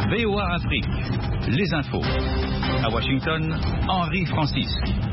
VOA Afrique, les infos. À Washington, Henri Francis.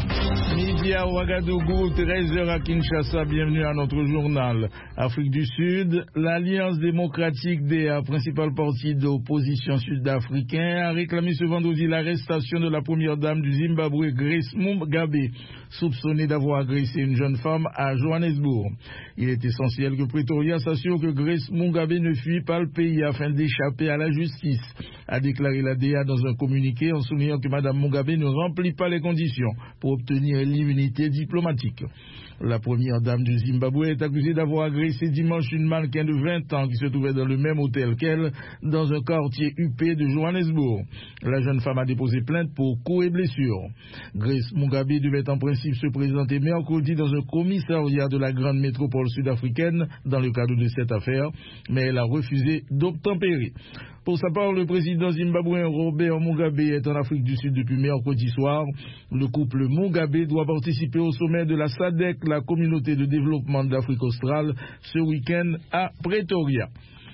Midi à Ouagadougou, 13h à Kinshasa, bienvenue à notre journal. Afrique du Sud, l'Alliance démocratique des principales partis d'opposition sud-africains a réclamé ce vendredi l'arrestation de la première dame du Zimbabwe, Grace Mugabe, soupçonnée d'avoir agressé une jeune femme à Johannesburg. Il est essentiel que Pretoria s'assure que Grace Mugabe ne fuit pas le pays afin d'échapper à la justice, a déclaré la DA dans un communiqué en soulignant que Mme Mugabe ne remplit pas les conditions pour obtenir l'immunité diplomatique. La première dame du Zimbabwe est accusée d'avoir agressé dimanche une mannequin de 20 ans qui se trouvait dans le même hôtel qu'elle, dans un quartier huppé de Johannesburg. La jeune femme a déposé plainte pour coups et blessures. Grace Mugabe devait en principe se présenter mercredi dans un commissariat de la grande métropole sud-africaine dans le cadre de cette affaire, mais elle a refusé d'obtempérer. Pour sa part, le président zimbabwéen Robert Mugabe est en Afrique du Sud depuis mercredi soir. Le couple Mugabe doit participer au sommet de la SADC, la communauté de développement de l'Afrique australe, ce week-end à Pretoria.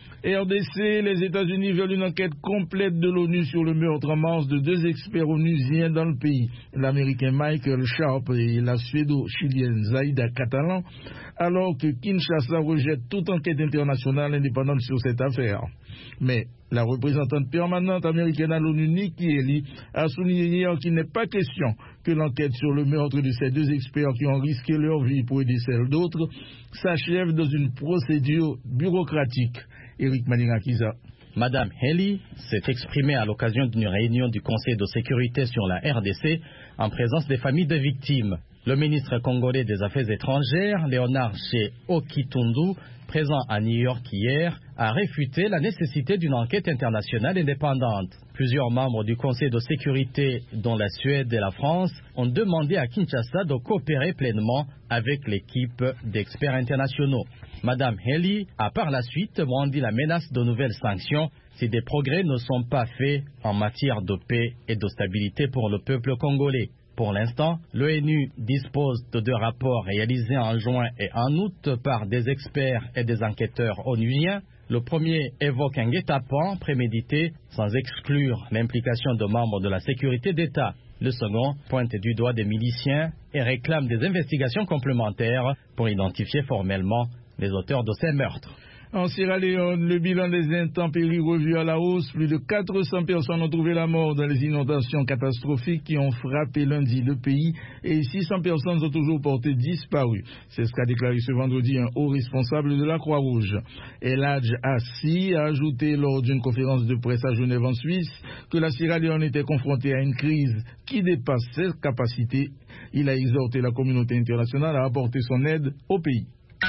RDC, les États-Unis veulent une enquête complète de l'ONU sur le meurtre en mars de 2 experts onusiens dans le pays, l'Américain Michael Sharp et la Suédo-Chilienne Zaida Catalan, alors que Kinshasa rejette toute enquête internationale indépendante sur cette affaire. Mais la représentante permanente américaine à l'ONU, Nikki Haley, a souligné hier qu'il n'est pas question que l'enquête sur le meurtre de ces 2 experts qui ont risqué leur vie pour aider celle d'autres s'achève dans une procédure bureaucratique. Eric Manirakiza. Madame Haley s'est exprimée à l'occasion d'une réunion du Conseil de sécurité sur la RDC en présence des familles des victimes. Le ministre congolais des Affaires étrangères, Léonard Okitundu, présent à New York hier, a réfuté la nécessité d'une enquête internationale indépendante. Plusieurs membres du Conseil de sécurité, dont la Suède et la France, ont demandé à Kinshasa de coopérer pleinement avec l'équipe d'experts internationaux. Madame Haley a par la suite brandi la menace de nouvelles sanctions si des progrès ne sont pas faits en matière de paix et de stabilité pour le peuple congolais. Pour l'instant, l'ONU dispose de 2 rapports réalisés en juin et en août par des experts et des enquêteurs onusiens. Le premier évoque un guet-apens prémédité sans exclure l'implication de membres de la sécurité d'État. Le second pointe du doigt des miliciens et réclame des investigations complémentaires pour identifier formellement les auteurs de ces meurtres. En Sierra Leone, le bilan des intempéries revu à la hausse. Plus de 400 personnes ont trouvé la mort dans les inondations catastrophiques qui ont frappé lundi le pays et 600 personnes ont toujours porté disparu. C'est ce qu'a déclaré ce vendredi un haut responsable de la Croix-Rouge. El Hadj Assi a ajouté lors d'une conférence de presse à Genève en Suisse que la Sierra Leone était confrontée à une crise qui dépasse ses capacités. Il a exhorté la communauté internationale à apporter son aide au pays.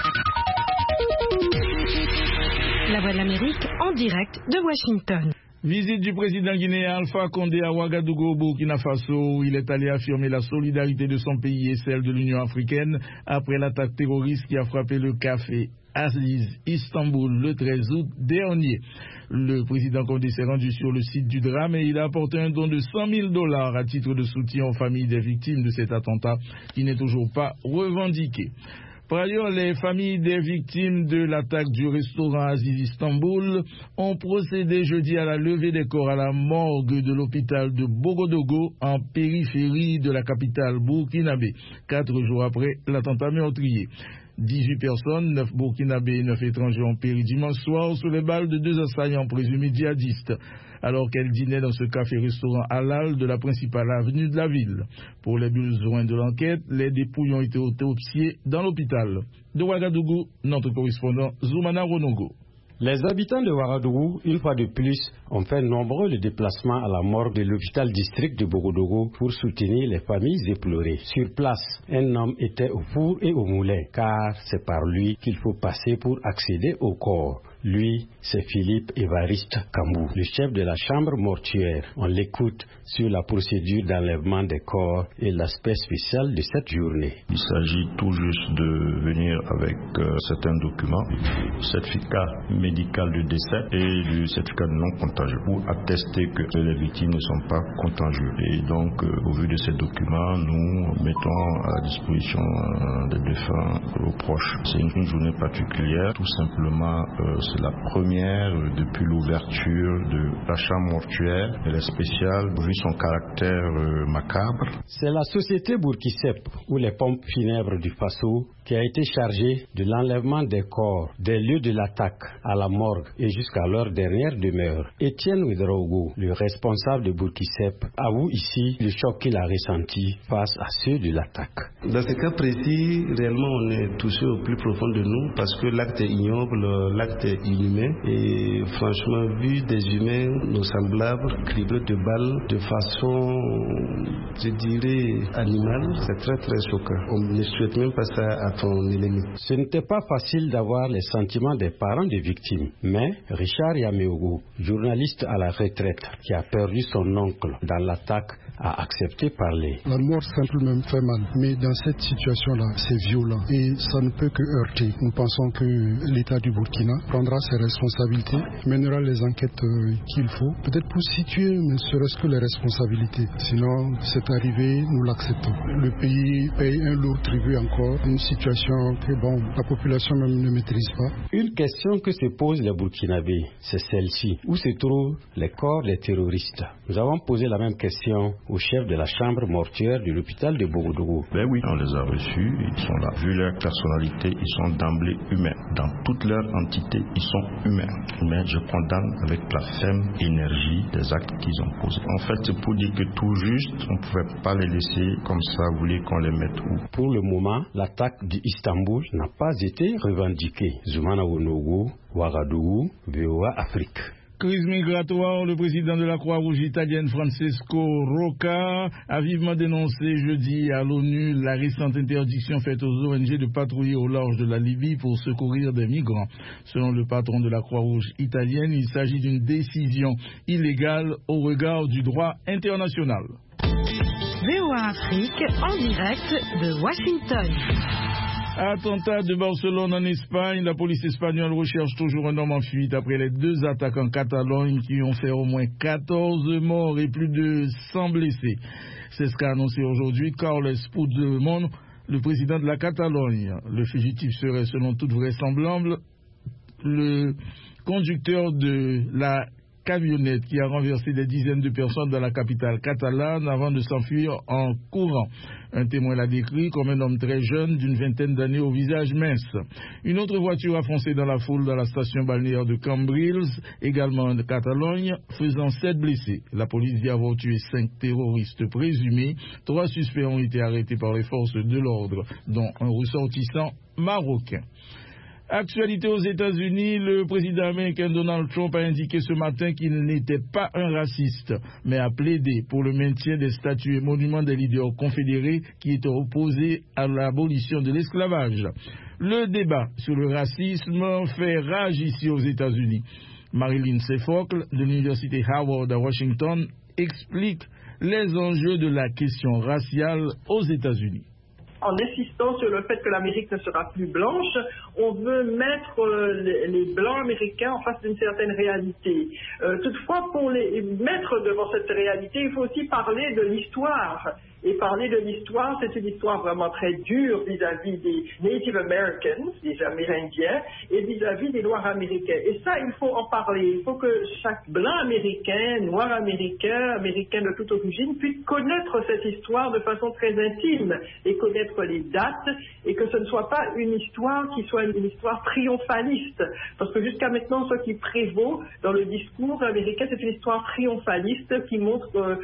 La Voix de l'Amérique en direct de Washington. Visite du président guinéen Alpha Condé à Ouagadougou, Burkina Faso, où il est allé affirmer la solidarité de son pays et celle de l'Union africaine après l'attaque terroriste qui a frappé le café Aziz Istanbul le 13 août dernier. Le président Condé s'est rendu sur le site du drame et il a apporté un don de $100,000 à titre de soutien aux familles des victimes de cet attentat qui n'est toujours pas revendiqué. Par ailleurs, les familles des victimes de l'attaque du restaurant Aziz Istanbul ont procédé jeudi à la levée des corps à la morgue de l'hôpital de Bogodogo en périphérie de la capitale burkinabé, 4 jours après l'attentat meurtrier. 18 personnes, 9 burkinabés et 9 étrangers ont péri dimanche soir sous les balles de 2 assaillants présumés djihadistes, alors qu'elles dînaient dans ce café-restaurant halal de la principale avenue de la ville. Pour les besoins de l'enquête, les dépouilles ont été autopsiées dans l'hôpital. De Ouagadougou, notre correspondant Zoumana Ronogo. Les habitants de Ouagadougou, une fois de plus, ont fait nombreux les déplacements à la morgue de l'hôpital district de Bogodougou pour soutenir les familles éplorées. Sur place, un homme était au four et au moulin, car c'est par lui qu'il faut passer pour accéder au corps. Lui, c'est Philippe Évariste Kambou, le chef de la chambre mortuaire. On l'écoute sur la procédure d'enlèvement des corps et l'aspect spécial de cette journée. Il s'agit tout juste de venir avec certains documents, certificat médical de décès et le certificat de non contagieux pour attester que les victimes ne sont pas contagieuses. Et donc, au vu de ces documents, nous mettons à disposition des défunts aux proches. C'est une journée particulière, tout simplement C'est la première depuis l'ouverture de la chambre mortuaire. Elle est spéciale vu son caractère macabre. C'est la société Bourkisep ou les pompes funèbres du Faso qui a été chargée de l'enlèvement des corps des lieux de l'attaque à la morgue et jusqu'à leur dernière demeure. Étienne Ouedraogo, le responsable de Bourkisep, avoue ici le choc qu'il a ressenti face à ceux de l'attaque. Dans ce cas précis, réellement on est touché au plus profond de nous parce que l'acte est ignoble, l'acte est inhumain et franchement vu des humains, nos semblables, criblés de balles de façon, je dirais, animale, c'est très très choquant. On ne souhaite même pas ça à ton ennemi. Ce n'était pas facile d'avoir les sentiments des parents des victimes, mais Richard Yameogo, journaliste à la retraite qui a perdu son oncle dans l'attaque, a accepté parler. La mort simple même fait mal, mais dans cette situation-là, c'est violent et ça ne peut que heurter. Nous pensons que l'État du Burkina prendra ses responsabilités, mènera les enquêtes qu'il faut, peut-être pour situer ne serait-ce que les responsabilités. Sinon, c'est arrivé, nous l'acceptons. Le pays paye un lourd tribut encore, une situation que la population même ne maîtrise pas. Une question que se posent les Burkinabés, c'est celle-ci. Où se trouvent les corps des terroristes? Nous avons posé la même question au chef de la chambre mortuaire de l'hôpital de Bogodougou. Ben oui, on les a reçus, ils sont là. Vu leur personnalité, ils sont d'emblée humains. Dans toute leur entité, ils sont humains. Mais je condamne avec la ferme énergie des actes qu'ils ont posés. En fait, c'est pour dire que tout juste, on ne pouvait pas les laisser comme ça, vous voulez qu'on les mette où? Pour le moment, l'attaque d'Istanbul n'a pas été revendiquée. Zoumana Wonogo, Ouagadougou, VOA Afrique. Crise migratoire, le président de la Croix-Rouge italienne Francesco Rocca a vivement dénoncé jeudi à l'ONU la récente interdiction faite aux ONG de patrouiller au large de la Libye pour secourir des migrants. Selon le patron de la Croix-Rouge italienne, il s'agit d'une décision illégale au regard du droit international. VOA Afrique en direct de Washington. Attentat de Barcelone en Espagne, la police espagnole recherche toujours un homme en fuite après les 2 attaques en Catalogne qui ont fait au moins 14 morts et plus de 100 blessés. C'est ce qu'a annoncé aujourd'hui Carles Puigdemont, le président de la Catalogne. Le fugitif serait selon toute vraisemblance le conducteur de la camionnette qui a renversé des dizaines de personnes dans la capitale catalane avant de s'enfuir en courant. Un témoin l'a décrit comme un homme très jeune d'une vingtaine d'années au visage mince. Une autre voiture a foncé dans la foule dans la station balnéaire de Cambrils, également en Catalogne, faisant 7 blessés. La police dit avoir tué 5 terroristes présumés. 3 suspects ont été arrêtés par les forces de l'ordre, dont un ressortissant marocain. Actualité aux États-Unis, le président américain Donald Trump a indiqué ce matin qu'il n'était pas un raciste, mais a plaidé pour le maintien des statues et monuments des leaders confédérés qui étaient opposés à l'abolition de l'esclavage. Le débat sur le racisme fait rage ici aux États-Unis. Marilyn Sefocle de l'université Howard à Washington explique les enjeux de la question raciale aux États-Unis. En insistant sur le fait que l'Amérique ne sera plus blanche, on veut mettre les Blancs américains en face d'une certaine réalité. Toutefois, pour les mettre devant cette réalité, il faut aussi parler de l'histoire. Et parler de l'histoire, c'est une histoire vraiment très dure vis-à-vis des Native Americans, des Amérindiens, et vis-à-vis des Noirs américains. Et ça, il faut en parler. Il faut que chaque Blanc américain, Noir américain, américain de toute origine, puisse connaître cette histoire de façon très intime et connaître les dates, et que ce ne soit pas une histoire qui soit une histoire triomphaliste. Parce que jusqu'à maintenant, ce qui prévaut dans le discours américain, c'est une histoire triomphaliste qui montre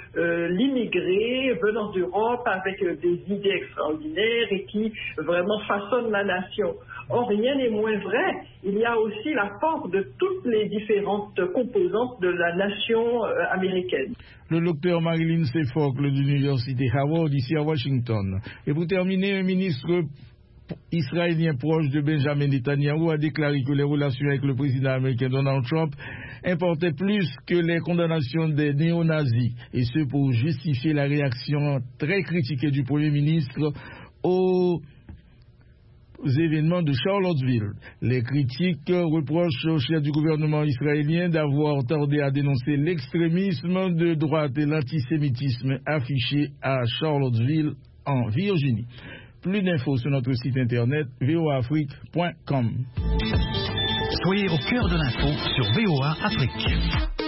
l'immigré venant d'Europe avec des idées extraordinaires et qui vraiment façonne la nation. Or, rien n'est moins vrai. Il y a aussi l'apport de toutes les différentes composantes de la nation américaine. Le docteur Marilyn Sefocle de l'université Howard ici à Washington. Et pour terminer, un ministre israélien proche de Benjamin Netanyahu a déclaré que les relations avec le président américain Donald Trump importaient plus que les condamnations des néo-nazis, et ce pour justifier la réaction très critiquée du Premier ministre aux événements de Charlottesville. Les critiques reprochent au chef du gouvernement israélien d'avoir tardé à dénoncer l'extrémisme de droite et l'antisémitisme affiché à Charlottesville en Virginie. Plus d'infos sur notre site internet voaafrique.com. Soyez au cœur de l'info sur VOA Afrique.